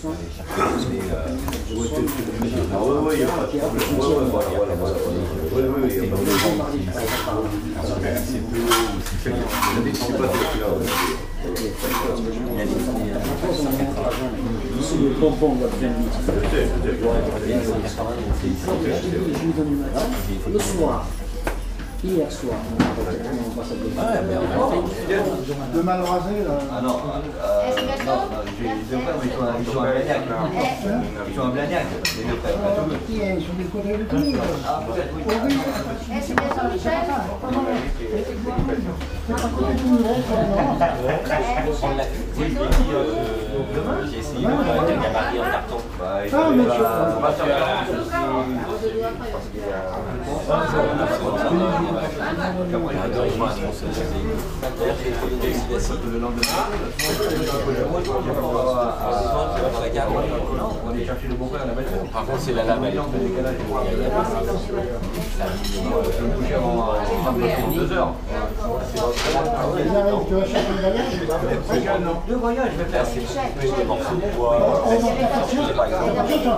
Le pompon va bien vite. Le soir, hier soir, de mal rasé là. Ah non, j'ai deux frères, mais ils sont à Blagnac. Ils sont à Blagnac, les deux frères. Qui est sur les côtés de tout. Ah, peut-être, oui. C'est bien Jean-Michel. J'ai essayé de faire un gabarit en carton. Ah, mais Le lendemain, on va aller chercher le beau-frère à la maison. Par contre, c'est la lame. Je me coucher avant 2 heures. tu vas chercher le voyage. Deux voyages, je vais faire. Des morceaux de bois, par exemple,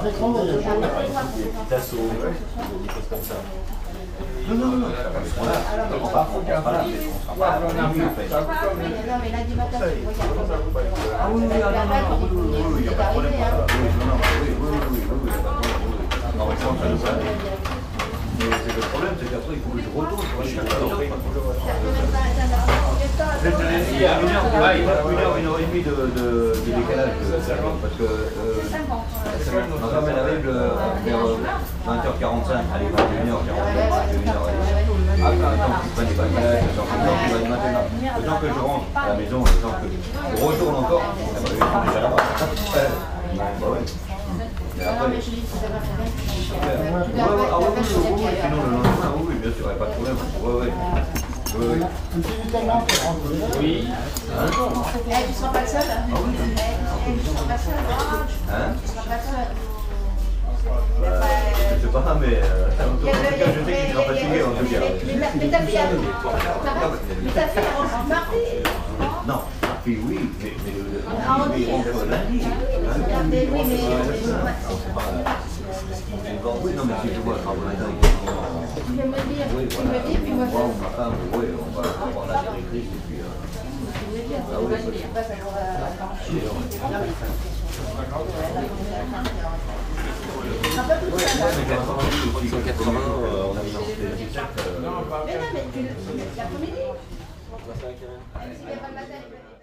des tasseaux, des choses comme ça. Non. On va pas là, mais on sera pas là. Non, mais lundi matin, tu regardes. Ah oui, il n'y a pas de problème. Non, mais ça, on fait le ça. Mais le problème, c'est qu'après, il faut que je retourne pour aller chercher l'entrée. Il y a 1h et demie de décalage. Parce que ma femme, elle arrive vers 20h45. Allez, 21h45. Ah, attends, tu prends des bagages, le temps que je rentre à la maison, le temps que je retourne encore, je suis déjà là-bas. Bah ouais. Non, mais je dis, c'est pas très bien. Sinon le lendemain, oui, bien sûr, il n'y a pas de problème. Oui. Un petit italien pour rentrer. Oui. Tu ne seras pas le seul. Tu ne seras pas seul. Tu ne seras pas seul. Je sais pas, mais en tout cas, je sais que tu seras fatigué en tout cas. Mais ta fille a mardi. Non, puis oui, mais il rentre lundi. Oui, non, mais si tu vois, Tu viens me dire, puis moi je... ma femme, oui, on va avoir la directrice et puis... Ah oui, je sais pas, ça on a mis mais non, mais l'après-midi. S'il n'y a pas le matin,